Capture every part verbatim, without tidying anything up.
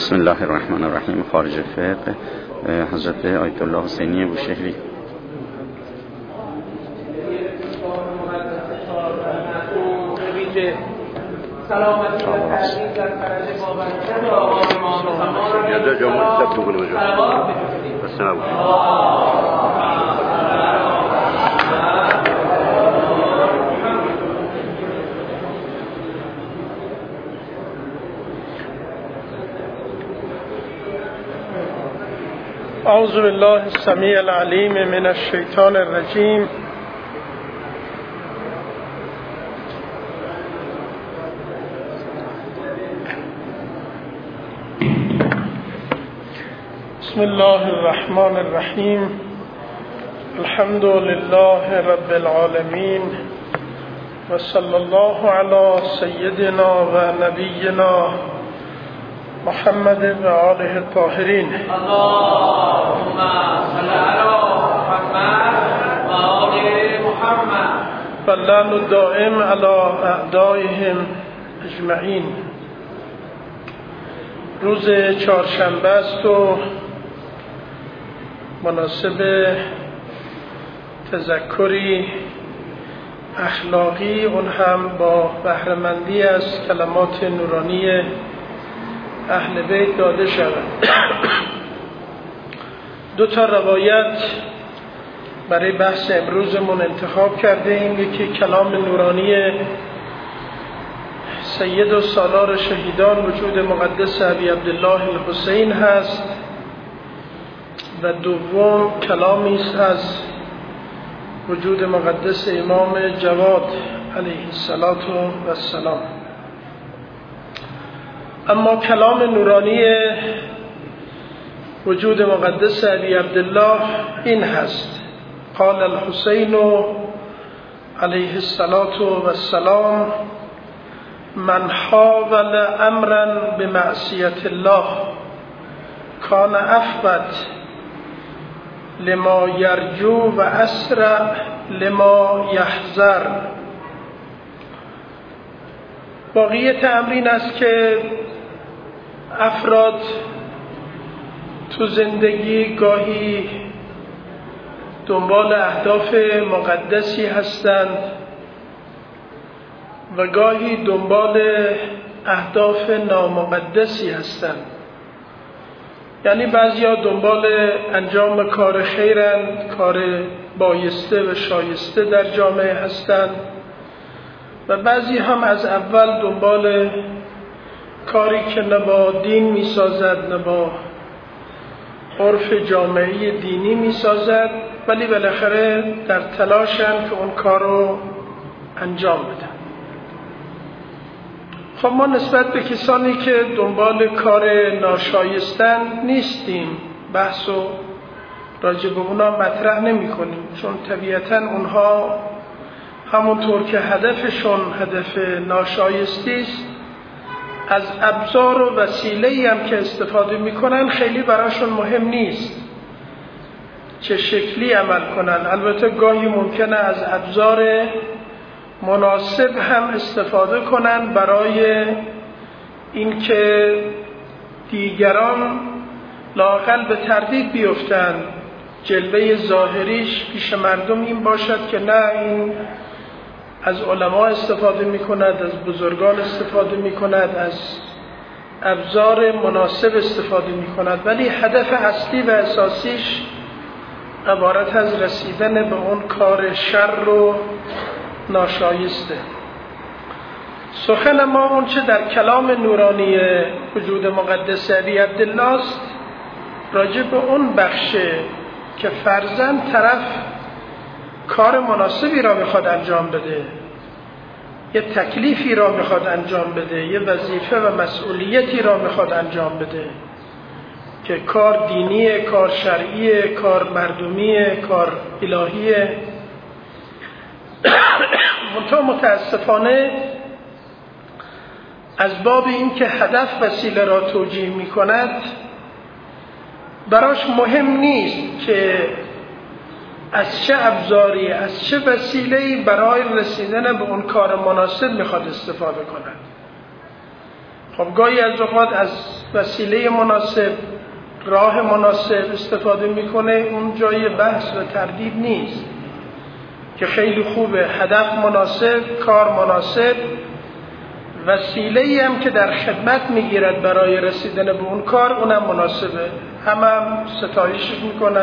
بسم الله الرحمن الرحیم. خارج فقه حضرت آیت الله حسینی بوشهری. سلامتی و تحقیق در فرج بابرکت و آقای امام زمان جدا جامعه سب بکنه بجا بس نبود. اعوذ بالله السمیع العلیم من الشیطان الرجیم. بسم الله الرحمن الرحیم. الحمد لله رب العالمین و صلی الله علی سیدنا و نبینا محمد و آله الطاهرین. اللهم صل علی محمد و آل محمد و لعن الدائم علی اعدائهم اجمعین. روز چهارشنبه است و مناسب تذکری اخلاقی، اون هم با بهره‌مندی از کلمات نورانی اهل بیت داده شود. دو تا روایت برای بحث امروزمون انتخاب کرده ایم. یکی کلام نورانی سید و سالار شهیدان وجود مقدس ابی عبدالله الحسین هست و دوم کلامی است از وجود مقدس امام جواد علیه السلام. اما کلام نورانی وجود مقدس ابی عبدالله این هست: قال الحسین علیه السلام من حاول امرا بمعصیت الله کان افبت لما یرجو و اسرع لما یحذر. واقعیت امر این است که افراد تو زندگی گاهی دنبال اهداف مقدسی هستند و گاهی دنبال اهداف نامقدسی هستند. یعنی بعضیا دنبال انجام کار خیرند، کار بایسته و شایسته در جامعه هستند و بعضی هم از اول دنبال کاری که نه با دین می سازد نه با عرف جامعی دینی می سازد، ولی بالاخره در تلاشن که اون کار رو انجام بدن. خب ما نسبت به کسانی که دنبال کار ناشایستن نیستیم، بحث و راجع به اونا مطرح نمی کنیم، چون طبیعتاً اونها همونطور که هدفشون هدف ناشایستی است، از ابزار و وسیله‌ای هم که استفاده میکنن خیلی براشون مهم نیست چه شکلی عمل کنن. البته گاهی ممکنه از ابزار مناسب هم استفاده کنن برای اینکه دیگران لااقل به تردید بیفتن. جلوه ظاهریش پیش مردم این باشد که نه، این از علما استفاده می کند، از بزرگان استفاده می کند، از ابزار مناسب استفاده می کند، ولی هدف اصلی و اساسیش عبارت از رسیدن به اون کار شر و ناشایسته. سخن ما اون چه در کلام نورانی وجود مقدس ابی عبدالله است راجع به اون بخشه که فرضاً طرف کار مناسبی را میخواد انجام بده، یه تکلیفی را میخواد انجام بده، یه وظیفه و مسئولیتی را میخواد انجام بده که کار دینیه، کار شرعیه، کار مردمیه، کار الهیه. منتها متاسفانه از باب این که هدف وسیله را توجیه میکند، براش مهم نیست که از چه ابزاری، از چه وسیله‌ای برای رسیدن به اون کار مناسب میخواد استفاده کند. خب گاهی از اوقات از وسیله مناسب، راه مناسب استفاده میکنه، اون جای بحث و تردید نیست که خیلی خوبه. هدف مناسب، کار مناسب، وسیله‌ای هم که در خدمت میگیرد برای رسیدن به اون کار، اونم مناسبه. همه هم ستایش میکنن،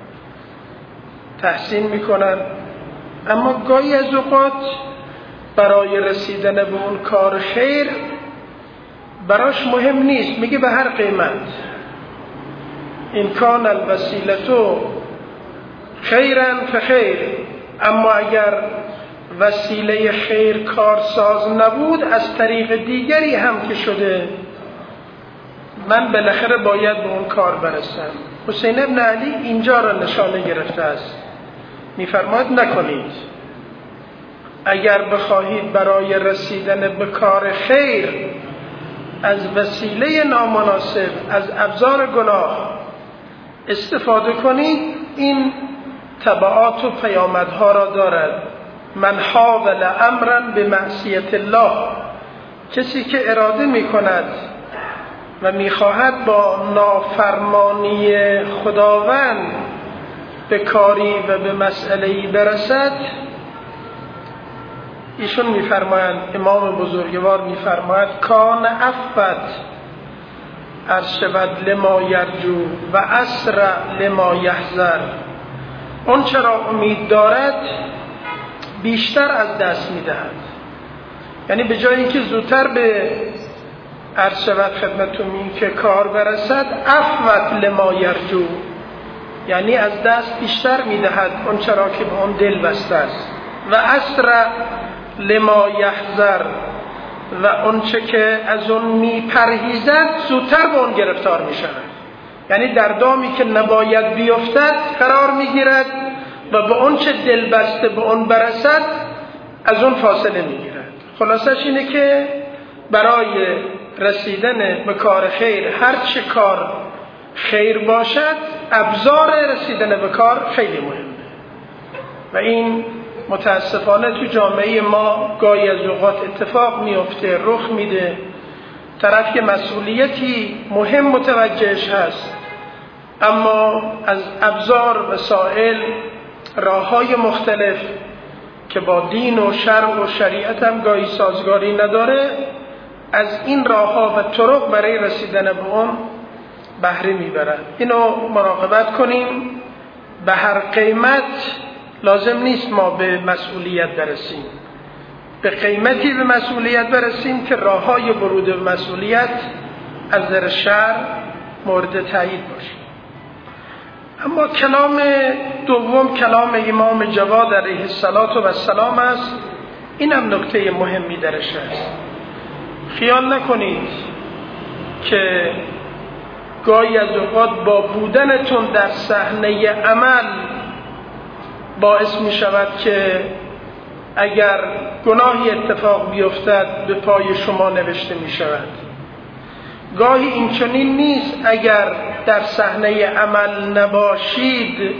تحسین میکنن. اما گاهی از اوقات برای رسیدن به اون کار خیر براش مهم نیست، میگه به هر قیمت این کان الوسیلتو خیرن فخیر. اما اگر وسیله خیر کارساز نبود، از طریق دیگری هم که شده، من بالاخره باید به اون کار برسم. حسین ابن علی اینجا را نشانه گرفته است، میفرماید نکنید. اگر بخواهید برای رسیدن به کار خیر از وسیله نامناسب، از ابزار گناه استفاده کنید، این تبعات و پیامدها را دارد. من حاول امرا به معصیت الله، کسی که اراده می کند و می خواهد با نافرمانی خداوند به کاری و به مسئله‌ای برسد، ایشون می فرمایند، امام بزرگوار می فرماید کان افت ارشود لما یرجو و اسرع لما یحذر. اون چرا امید دارد بیشتر از دست می دهد. یعنی به جای اینکه زودتر به ارشود خدمتون این که کار برسد، افت لما یرجو، یعنی از دست بیشتر می دهد اون چرا که به اون دل بسته است. و اسرع لما یحذر، و اون چه که از اون می پرهیزد زودتر به اون گرفتار می شود. یعنی در دامی که نباید بیفتد قرار می گیرد و به اون چه دل بسته به اون برسد از اون فاصله می گیرد. خلاصش اینه که برای رسیدن به کار خیر، هر چه کار خیر باشد، ابزار رسیدن به کار خیلی مهمه. و این متاسفانه تو جامعه ما گاهی از اوقات اتفاق میفته، رخ میده. طرف که مسئولیتی مهم متوجهش هست، اما از ابزار، وسایل، راه‌های مختلف که با دین و شرع و شریعت هم گاهی سازگاری نداره، از این راه‌ها و طرق برای رسیدن به اون بهره میبرد. اینو مراقبت کنیم. به هر قیمت لازم نیست ما به مسئولیت برسیم، به قیمتی به مسئولیت برسیم که راه‌های ورود به مسئولیت از نظر شرع مورد تایید باشه. اما کلام دوم کلام امام جواد علیه السلام است. اینم نکته مهمی درش است. خیال نکنید که گاهی از اوقات با بودنتون در صحنه عمل باعث می شود که اگر گناهی اتفاق بیفتد به پای شما نوشته می شود. گاهی این چنین نیست. اگر در صحنه عمل نباشید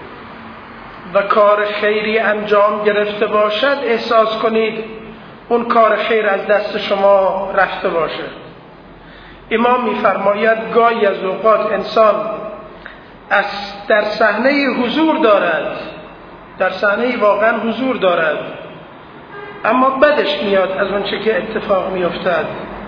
و کار خیری انجام گرفته باشد، احساس کنید اون کار خیر از دست شما رفته باشه. امام می‌فرماید گاهی از اوقات انسان از در صحنه حضور دارد، در صحنه واقعا حضور دارد، اما بدش میاد از اون چه که اتفاق میافتد.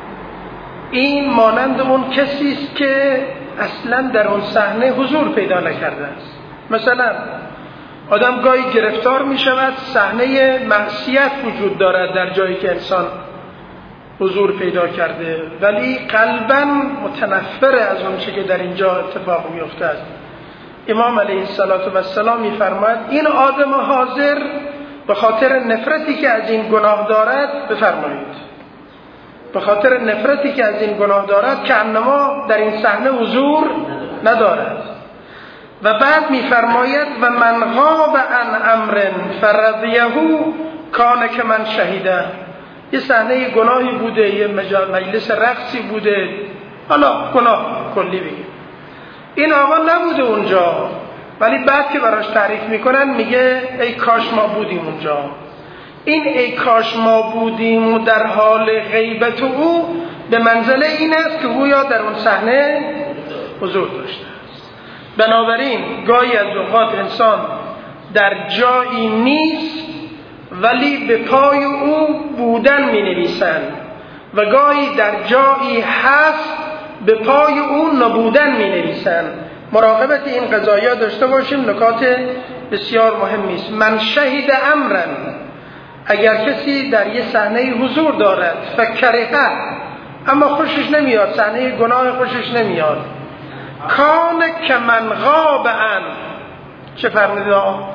این مانند اون کسی است که اصلا در اون صحنه حضور پیدا نکرده است. مثلا آدم گاهی گرفتار می شود، صحنه معصیت وجود دارد در جایی که انسان حضور پیدا کرده، ولی قلباً متنفر از اون چه که در اینجا اتفاق می افتد. امام علیه السلام می فرماید این آدم حاضر به خاطر نفرتی که از این گناه دارد، بفرمایید به خاطر نفرتی که از این گناه دارد که انما در این صحنه حضور ندارد. و بعد می‌فرماید و من غاب عن امر فرضیه کان که من شهیده. یه صحنه گناهی بوده، یه مجلس رقصی بوده، حالا گناه کلی بگیم، این آقا نبوده اونجا، ولی بعد که براش تعریف میکنن میگه ای کاش ما بودیم اونجا. این ای کاش ما بودیم در حال غیبت او به منزله این است که گویا در اون صحنه حضور داشته است. بنابراین گاهی از اوقات انسان در جایی نیست ولی به پای او بودن می نویسند و گاهی در جایی هست به پای او نبودن می نویسند. مراقبت این قضایا داشته باشیم، نکات بسیار مهمی است. من شهید امرن، اگر کسی در یه صحنه حضور دارد فکره اما خوشش نمیاد، صحنه گناه خوشش نمیاد، کان که من غاب ان، چه فرمودید آقا؟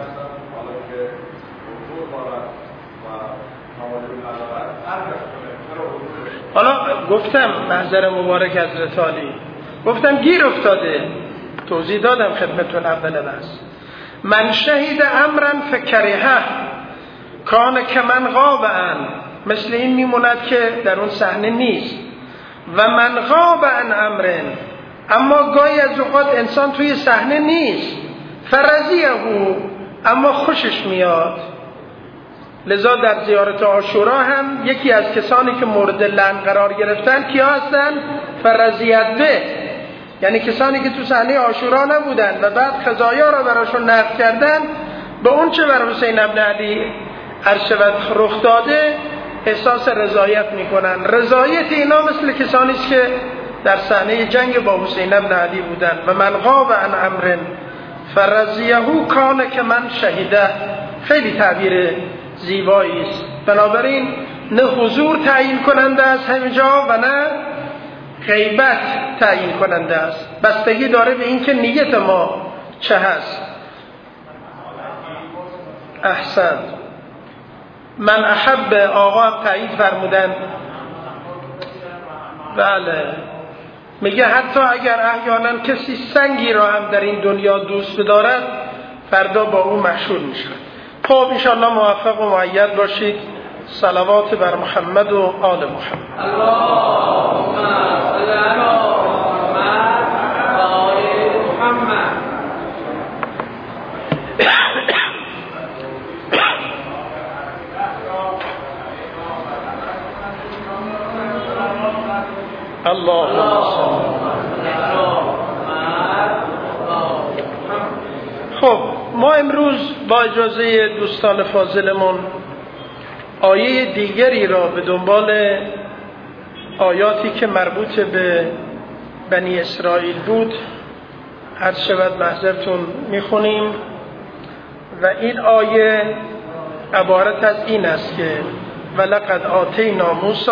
حالا گفتم محضر مبارک حضرت علی، گفتم گیر افتاده، توضیح دادم خدمتون اول بس. من شهید امرن فکره کان که من غاب ان، مثل این میموند که در اون صحنه نیست. و من غاب ان امرن، اما گاهی از اوقات انسان توی صحنه نیست، فرضیه او، اما خوشش میاد. لذا در زیارت عاشورا هم یکی از کسانی که مورد لعن قرار گرفتن کیا هستن؟ فرضیت به، یعنی کسانی که تو صحنه عاشورا نبودن و بعد قضایا را براشون نقل کردن، به اون چه بر حسین ابن علی عرشبت رخ داده احساس رضایت میکنن. رضایت اینا مثل کسانی است که در صحنه جنگ با حسین ابن علی بودن. و من غاب عن امر فرضیه کان که من شهیده، خیلی تعبیر زیبایی است. بنابراین نه حضور تعیین کننده است همینجا و نه غیبت تعیین کننده است، بستگی داره به این که نیت ما چه هست. احسن. من احب، آقا هم تایید فرمودن. بله، میگه حتی اگر احیانا کسی سنگی را هم در این دنیا دوست بدارد فردا با او محشور میشه. خب انشاءالله موفق و مؤید باشید. صلوات بر محمد و آل محمد. اللهم صل علی محمد و آل محمد. اللهم صل. خب ما امروز با اجازه دوستان فاضلمون آیه دیگری را به دنبال آیاتی که مربوط به بنی اسرائیل بود هر شود محضرتون میخونیم و این آیه عبارت از این است که ولقد آتینا موسی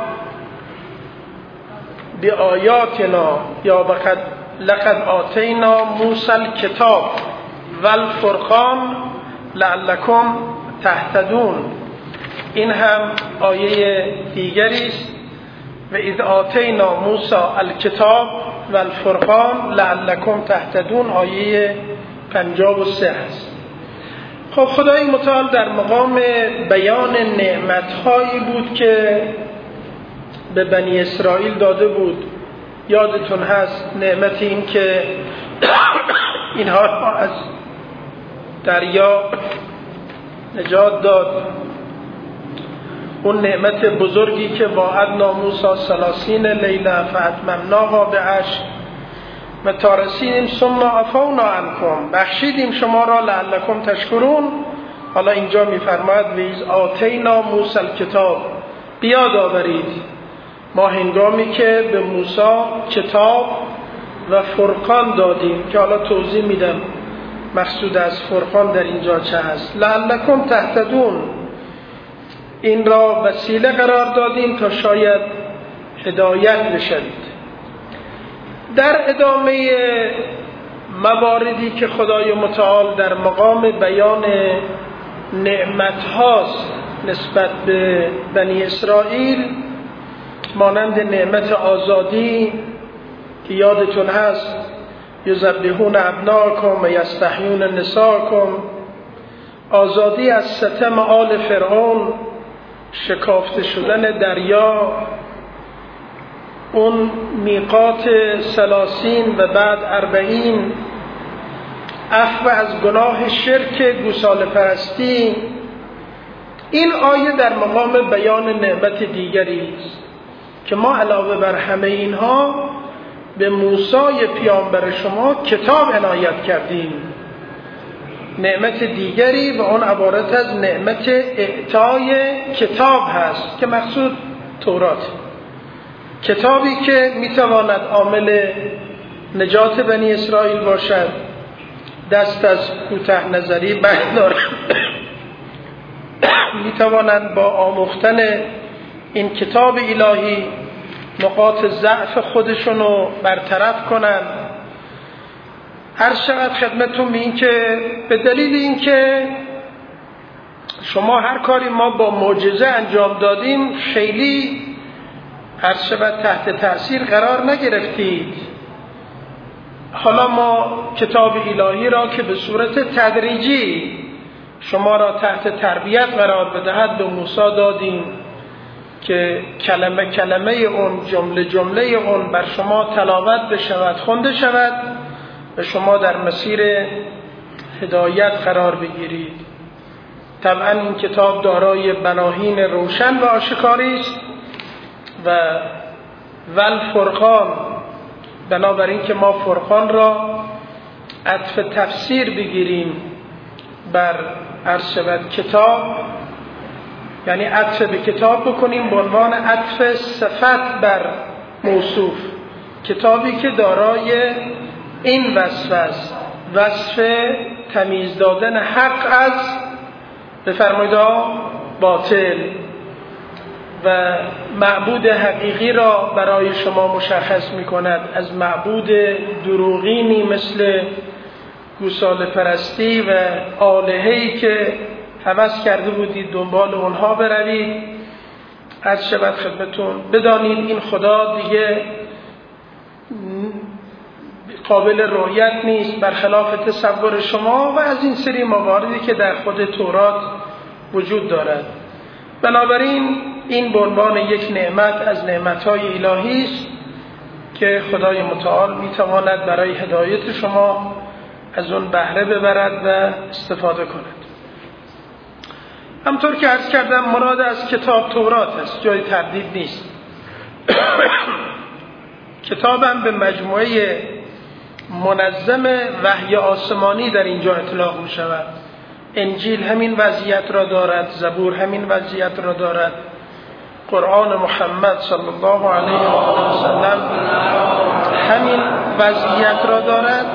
بی آیاتنا یا بقد لقد آتینا موسی الکتاب والفرقان لعلکم تهتدون. این هم آیه دیگری است. و اذ آتینا موسی الکتاب والفرقان لعلکم تهتدون، آیه پنجاه و سه است. خب خدای متعال در مقام بیان نعمت‌هایی بود که به بنی اسرائیل داده بود. یادتون هست نعمت این که اینها از دریا نجات داد، اون نعمت بزرگی که وعدنا موسی ثلاثین لیله فاتممناها بعشر متی رسیدیم ثم عفونا عنکم، بخشیدیم شما را لعلکم تشکرون. حالا اینجا میفرماید و اذ آتینا موسی الکتاب، بیاد آورید ما هنگامی که به موسی کتاب و فرقان دادیم، که حالا توضیح میدم مقصود از فرقان در اینجا چه هست. لعلکم تهتدون، این را وسیله قرار دادیم تا شاید هدایت بشوید. در ادامه مواردی که خدای متعال در مقام بیان نعمت هاست نسبت به بنی اسرائیل، مانند نعمت آزادی که یادتون هست یذبحون ابناءکم و یستحیون نساءکم، آزادی از ستم آل فرعون، شکافته شدن دریا، اون میقات سلاسین و بعد اربعین، عفو از گناه شرک گوساله پرستی. این آیه در مقام بیان نعمت دیگری است. که ما علاوه بر همه اینها به موسی پیامبر شما کتاب عنایت کردیم. نعمت دیگری و اون عبارت از نعمت اعطای کتاب هست که مقصود تورات، کتابی که میتواند عامل نجات بنی اسرائیل باشد، دست از کوته نظری بردارد، میتوانند با آموختن این کتاب الهی نقاط ضعف خودشون رو برطرف کنند. هر شود خدمتون به این که به دلیل این که شما هر کاری ما با معجزه انجام دادیم خیلی هر شود تحت تأثیر قرار نگرفتید. حالا ما کتاب الهی را که به صورت تدریجی شما را تحت تربیت قرار بدهد به موسی دادیم که کلمه کلمه اون، جمله جمله اون بر شما تلاوت بشود، خونده شود و شما در مسیر هدایت قرار بگیرید. طبعا این کتاب دارای براهین روشن و آشکاری است و ول فرقان، بنابراین که ما فرقان را عطف تفسیر بگیریم بر عرض شود کتاب، یعنی عطف به کتاب بکنیم به عنوان عطف صفت بر موصوف، کتابی که دارای این وصف است، وصف تمیز دادن حق از بفرمایید باطل و معبود حقیقی را برای شما مشخص می کند از معبود دروغینی مثل گوساله پرستی و آلهه‌ای که هوس کرده بودید دنبال اونها بروید. عرض شود خدمتون بدانید این خدا دیگه قابل رؤیت نیست برخلاف تصور شما و از این سری مواردی که در خود تورات وجود دارد. بنابراین این به عنوان یک نعمت از نعمت‌های الهی است که خدای متعال میتواند برای هدایت شما از اون بهره ببرد و استفاده کند. همطور که عرض کردم مراد از کتاب تورات است، جای تردید نیست. کتابم به مجموعه منظم وحی آسمانی در اینجا اطلاق می شود. انجیل همین وضعیت را دارد، زبور همین وضعیت را دارد، قرآن محمد صلی الله علیه و سلم همین وضعیت را دارد.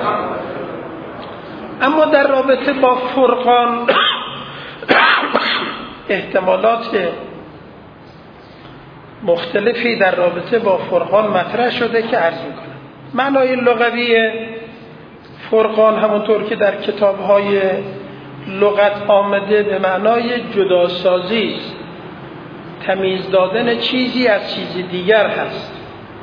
اما در رابطه با فرقان احتمالات مختلفی در رابطه با فرقان مطرح شده که عرض میکنم. معنای لغوی فرقان همونطور که در کتاب‌های لغت آمده به معنای جداسازی است، تمیز دادن چیزی از چیز دیگر هست.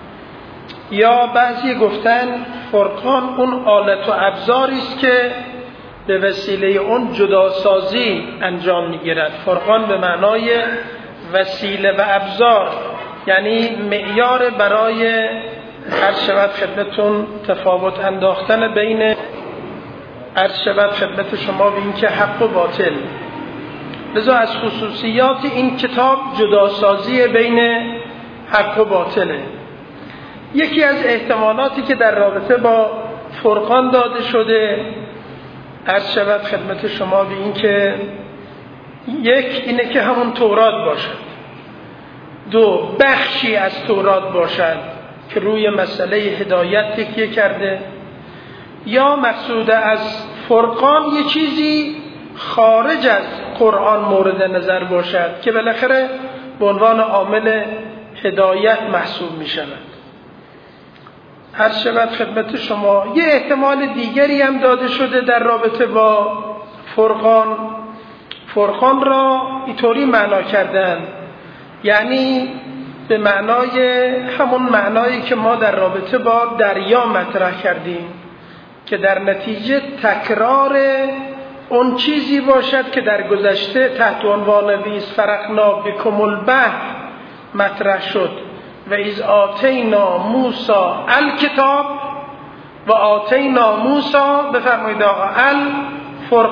یا بعضی گفتن فرقان اون آلت و ابزاری است که به وسیله اون جداسازی انجام میگیرد. فرقان به معنای وسیله و ابزار، یعنی معیار برای هر شود خدمتون تفاوت انداختن بین عرض شود خدمت شما به این که حق و باطل. لذا از خصوصیات این کتاب جداسازی بین حق و باطله. یکی از احتمالاتی که در رابطه با فرقان داده شده عرض شود خدمت شما به این که یک اینه که همون تورات باشد، دو بخشی از تورات باشد که روی مسئله هدایت تکیه کرده، یا مقصود از فرقان یه چیزی خارج از قرآن مورد نظر باشد که بالاخره به عنوان عامل هدایت محسوب می شود. هر شود خدمت شما یه احتمال دیگری هم داده شده در رابطه با فرقان. فرقان را اینطوری معنا کردن، یعنی به معنای همون معنایی که ما در رابطه با دریا مطرح کردیم که در نتیجه تکرار اون چیزی باشد که در گذشته تحت عنوان ویز فرقنا بکم البحر مطرح شد و از آتینا موسی الکتاب و آتینا موسی بفرمایید آقا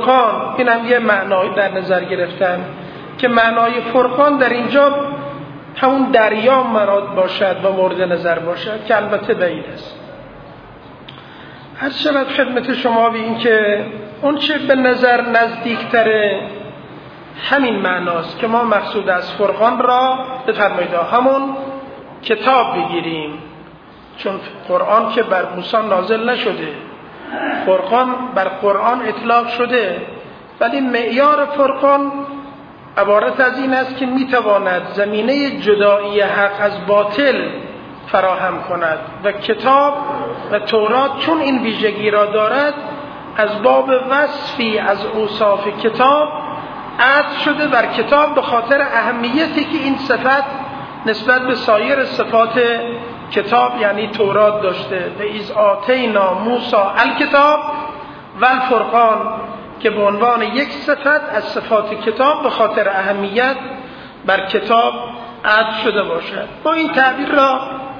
الفرقان. این هم یه معنای در نظر گرفتن که معنای فرقان در اینجا همون دریا مراد باشد و مورد نظر باشد که البته بعید است. عرض شود خدمت شما به این که اون چه به نظر نزدیکتره همین معناست که ما مقصود از فرقان را بفرمایید همون کتاب بگیریم، چون قرآن که بر موسی نازل نشده، فرقان بر قرآن اطلاق شده، ولی معیار فرقان عبارت از این است که میتواند زمینه جدایی حق از باطل فراهم کند و کتاب و تورات چون این ویژگی را دارد از باب وصفی از اوصاف کتاب عطف شده بر کتاب به خاطر اهمیتی که این صفت نسبت به سایر صفات کتاب یعنی تورات داشته. و اذ آتینا موسی الکتاب و الفرقان که به عنوان یک صفت از صفات کتاب به خاطر اهمیت بر کتاب عطف شده باشد. با این تعبیر را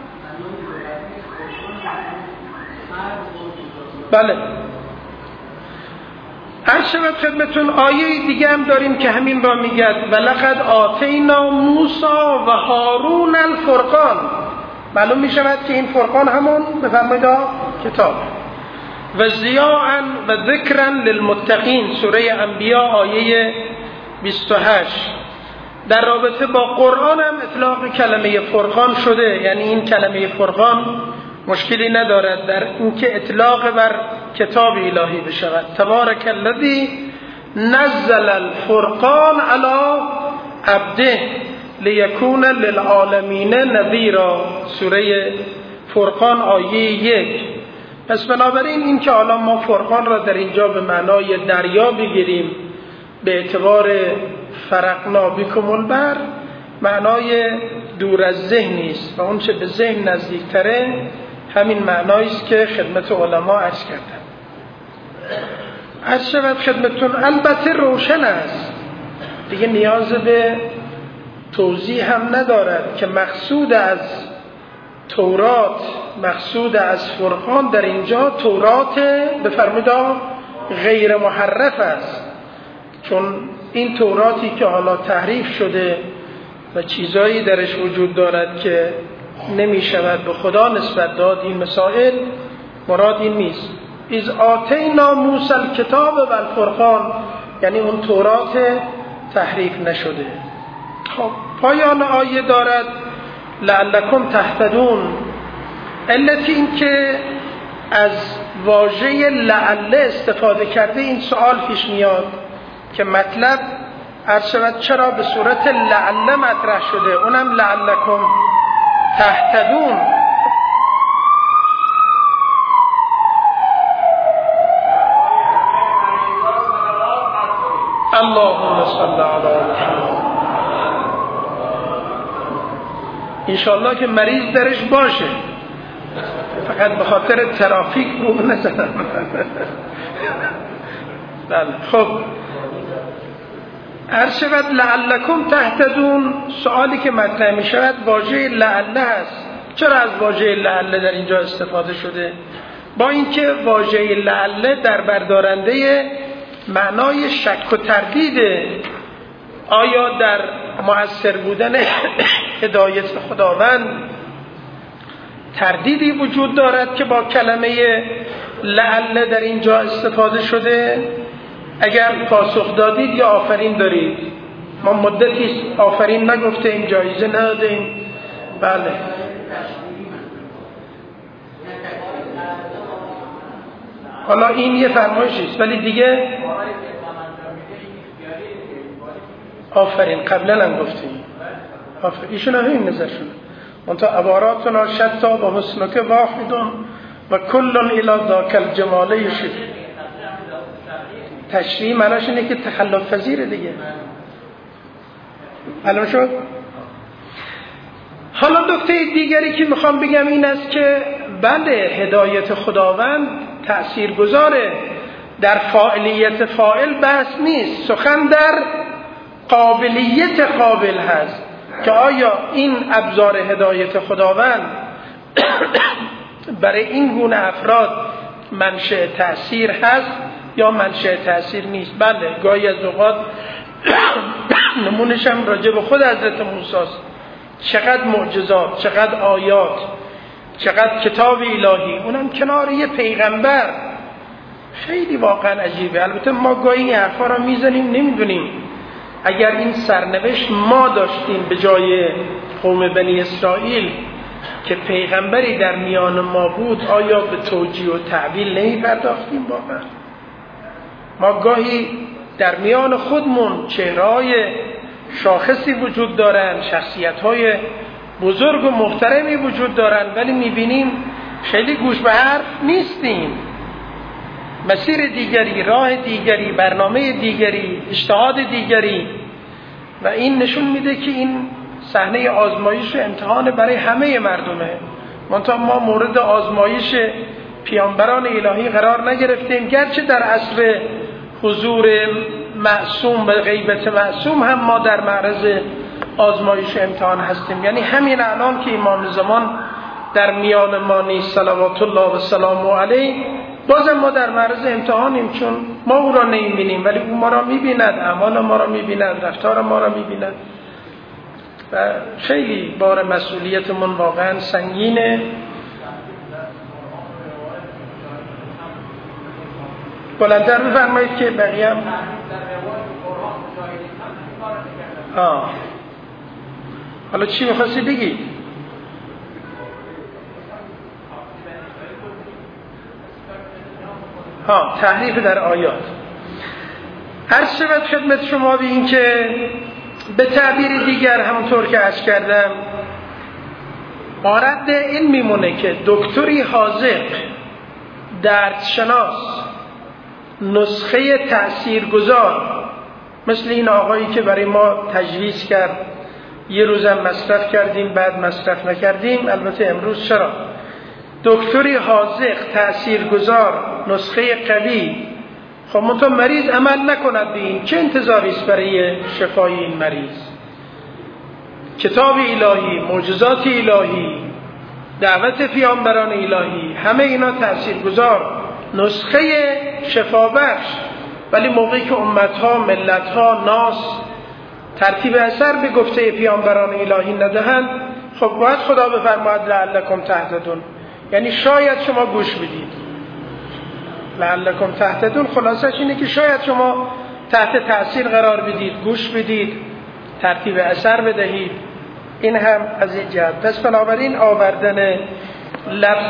بله عرض شود خدمتون آیه دیگه هم داریم که همین را میگد ولقد آتینا موسی و هارون الفرقان. معلوم میشود که این فرقان همون بفرمایید کتاب و ضیاء و ذکرا للمتقین سوره انبیاء آیه بیست و هشت. در رابطه با قرآن هم اطلاق کلمه فرقان شده، یعنی این کلمه فرقان مشکلی ندارد در اینکه اطلاق بر کتاب الهی بشود. تبارک الذی نزل الفرقان علی عبده لیکون للعالمین نذیرا سوره فرقان آیه یک. پس بنابراین این که حالا ما فرقان را در اینجا به معنای دریا بگیریم به اعتبار فرقنا بکم البحر معنای دور از ذهن است و اون چه به ذهن نزدیکتره همین معنایی است که خدمت علما عرض کردن. عرض شود خدمتون البته روشن است دیگه نیاز به توضیح هم ندارد که مقصود از تورات مقصود از فرقان در اینجا تورات بفرمایید غیر محرف است، چون این توراتی که حالا تحریف شده و چیزایی درش وجود دارد که نمی شود به خدا نسبت داد این مسائل مراد این نیست. اذ آتینا موسی الکتاب و الفرقان یعنی اون تورات تحریف نشده. خب پایان آیه دارد لعلکم تهتدون. علت این که از واژه لعل استفاده کرده این سوال پیش میاد که مطلب عرض شود چرا به صورت لعل مطرح شده، اونم لعلکم تهتدون. اللهم صل علی محمد. انشاءالله که مریض درش باشه، فقط به خاطر ترافیک رو نزنم. بله خب عرض شود لعلکم تهتدون. سوالی که مطرح می شود واژه لعله است. چرا از واژه لعله در اینجا استفاده شده؟ با اینکه واژه لعله در بردارنده معنای شک و تردیده. آیا در مؤثر بودن هدایت خداوند تردیدی وجود دارد که با کلمه لعله در اینجا استفاده شده؟ اگر پاسخ دادید یا آفرین دارید. ما مدتی آفرین نگفتیم، جایزه ندادیم. بله حالا این یه فرمایشی است ولی دیگه آفرین قبلا هم گفتیم. آفرین ایشون هم این نظرشونه. منتها عباراتنا شتا و حسنک واحدون و کلن الی ذاک الجمال یشد. تشریح معناش اینه که تخلف پذیره دیگه. معلوم شد؟ حالا نکته دیگری که میخوام بگم این است که بله هدایت خداوند تأثیر گذاره، در فاعلیت فاعل بحث نیست، سخن در قابلیت قابل هست که آیا این ابزار هدایت خداوند برای این گونه افراد منشأ تأثیر هست یا منشأ تأثیر نیست. بله گاهی از اوقات نمونش هم راجع به خود حضرت موسی است چقدر معجزات، چقدر آیات، چقدر کتاب الهی، اونم کنار یه پیغمبر. خیلی واقعا عجیبه. البته ما گاهی این حرفا رو میزنیم نمیدونیم اگر این سرنوشت ما داشتیم به جای قوم بنی اسرائیل که پیغمبری در میان ما بود، آیا به توجیه و تعبیل نمی پرداختیم؟ واقعا ما گاهی در میان خودمون چهره‌های شاخصی وجود دارن، شخصیت‌های بزرگ و محترمی وجود دارن، ولی می‌بینیم خیلی گوش به حرف نیستیم. مسیر دیگری، راه دیگری، برنامه دیگری، اجتهاد دیگری، و این نشون میده که این صحنه آزمایش و امتحان برای همه مردمه. منتها ما مورد آزمایش پیامبران الهی قرار نگرفتیم، گرچه در عصر حضور معصوم و غیبت معصوم هم ما در معرض آزمایش و امتحان هستیم. یعنی همین الان که امام زمان در میان ما نیست صلوات الله و سلام علیه، بازم ما در معرض امتحانیم، چون ما او را نمیبینیم ولی او ما را میبیند، اعمال ما را میبیند، رفتار ما را میبیند. و خیلی بار مسئولیتمون واقعا سنگینه. بلندتر بفرمایید که بقیه هم آه. حالا چی میخواستی بگی؟ ها، تحریف در آیات. عرض شود خدمت شما به این که به تعبیر دیگر همونطور که عرض کردم مارد این میمونه که دکتری حاذق، دردشناس، نسخه تأثیرگذار مثل این آقایی که برای ما تجویز کرد، یه روزم مصرف کردیم بعد مصرف نکردیم، البته امروز چرا، دکتری حاذق، تأثیرگذار، نسخه قوی، خب منتها مریض عمل نکند به این، چه انتظاری است برای شفای این مریض؟ کتاب الهی، معجزات الهی، دعوت پیامبران الهی، همه اینا تأثیرگذار، نسخه شفابخش، ولی موقعی که امتها، ملتها، ناس ترتیب اثر به گفته پیامبران الهی ندهند، خب باید خدا بفرماید لعلکم تهتدون، یعنی شاید شما گوش بدید. لعلکم تهتدون خلاصش اینه که شاید شما تحت تأثیر قرار بدید، گوش بدید، ترتیب اثر بدهید. این هم از این جهت. پس بنابراین آوردن لفظ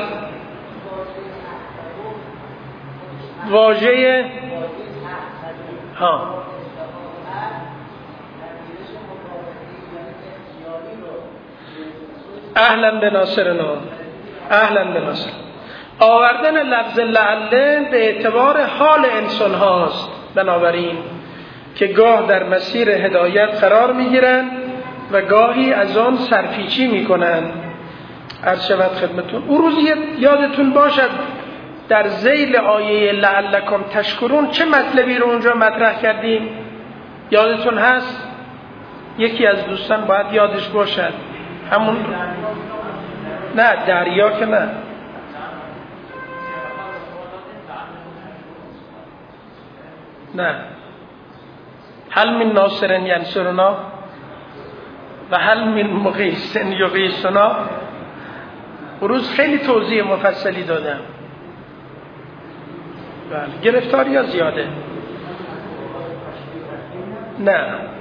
واژه ها اهلا به ناصرنا، اهلا به ناصر، آوردن لفظ لعله به اعتبار حال انسان هاست، بنابراین که گاه در مسیر هدایت قرار میگیرن و گاهی از آن سرپیچی میکنن. عرض شود خدمتون اون روز یادتون باشد در ذیل آیه لعلکم تشکرون چه مطلبی رو اونجا مطرح کردیم؟ یادتون هست؟ یکی از دوستان باید یادش باشد. همون نه دریا که نه، نه هل من ناصر ینصرنا و هل من مغیث یغیثنا. روز خیلی توضیح مفصلی دادم. بله، گرفتاری ها زیاده. نه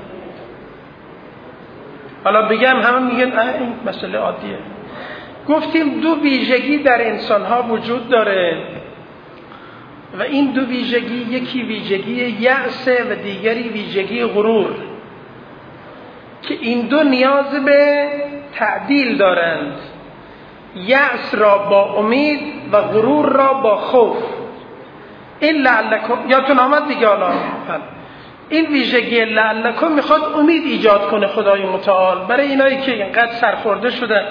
حالا بگم همه میگن اه این مسئله عادیه. گفتیم دو ویژگی در انسان ها وجود داره و این دو ویژگی، یکی ویژگی یأس و دیگری ویژگی غرور، که این دو نیاز به تعدیل دارند. یأس را با امید و غرور را با خوف. این لعلکم یادتون آمد دیگه. حالا این ویژگی لعلکم میخواد امید ایجاد کنه خدای متعال برای اینایی که اینقدر سرخورده شدن،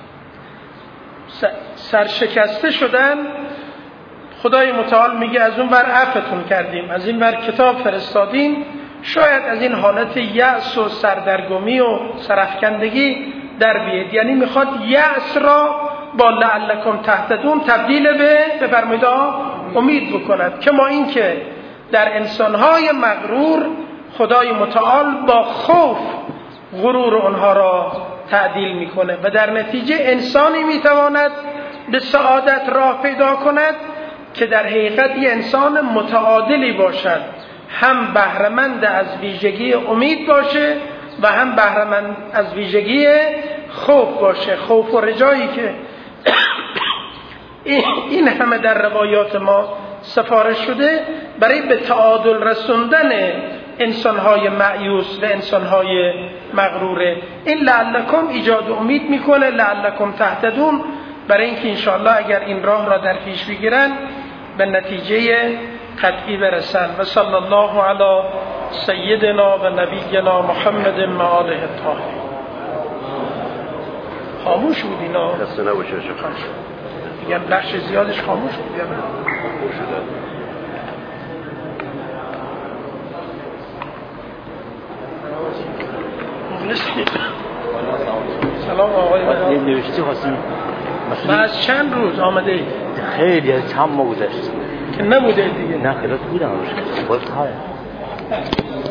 سرشکسته شدن. خدای متعال میگه از اون بر عفتون کردیم، از این بر کتاب فرستادیم، شاید از این حالت یأس و سردرگمی و سرافکندگی در بیاد. یعنی میخواد یأس را با لعلکم تهتدون تبدیل به بفرمایید امید بکند. که ما این که در انسانهای مغرور خدای متعال با خوف غرور اونها را تعدیل میکنه و در نتیجه انسانی میتواند به سعادت راه پیدا کند که در حقیقت یه انسان متعادلی باشد، هم بهره‌مند از ویژگی امید باشه و هم بهره‌مند از ویژگی خوف باشه. خوف و رجایی که این همه در روایات ما سفارش شده برای به تعادل رسوندن انسان‌های مأیوس و انسان‌های مغروره. این لعلکم ایجاد امید میکنه، لعلکم تهتدون، برای اینکه انشاءالله اگر این راه را در پیش بگیرن به نتیجه قطعی برسن. و صلی الله علی سیدنا و نبینا محمد و آله الطاهرین. خاموش بود اینا؟ دست نباشه میگن بخش زیادش خاموش بود. یا نه؟ خاموش شده. سلام آقای من یه نوشتی خواستیم من از چند روز آمده اید؟ خیلی از چند ماه گذشت که نبوده دیگه. نه خیلی بودم باز های